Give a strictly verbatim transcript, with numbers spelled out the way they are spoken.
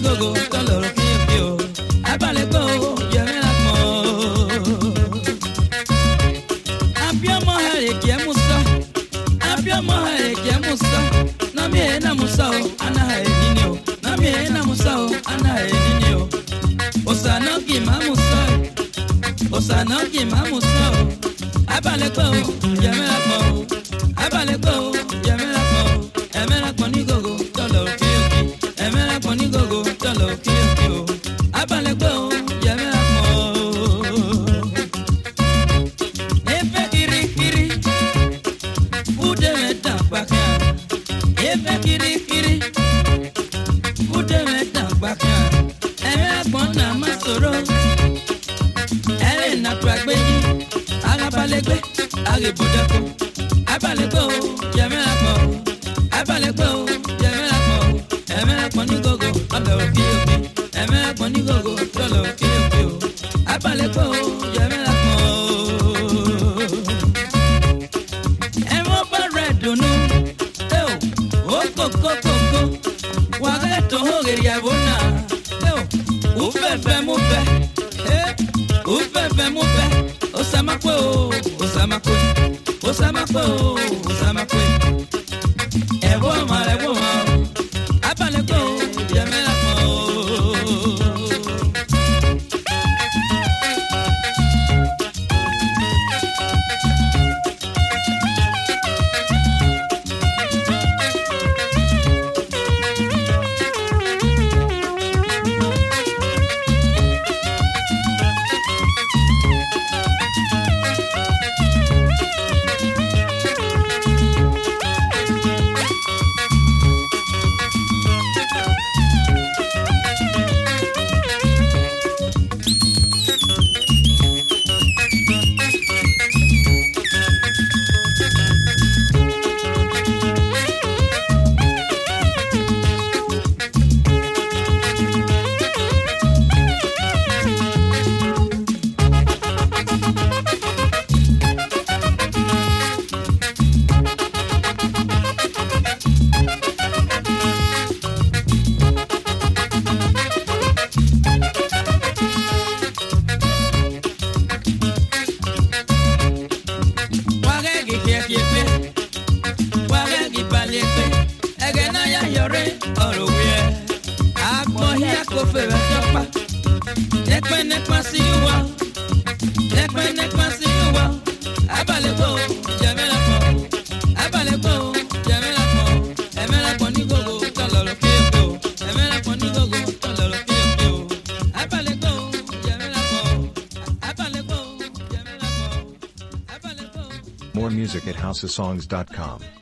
gogo tolo kio abale go yemela mo apia mo hare ke musa apia mo hare ke musa na mi na musa ana hare ninio na mi na musa ana hare ninio osana ki mamusa osana ki mamusa abale go yemela mo abale go yemela mo emela koni gogo tolo kio emela koni gogo tolo kio abale go yemela mo efe kiri kiri ude meta baka efe kiri kiri ude meta baka emela kona masoro ele na pragbeji agabalegbe agebodako abale go yemela mo abale go yemela mo emela koni gogo tolo kio emela koni gogo tolo kio abale go yemela mo emo baredunu eo oko koko koko wage to hogeri abona eo ufefe mufe eh ufefe mufe osama ko osama ko osama ko osama ko ewo ma ewo ma abale go yemela mo More music at house of songs dot com.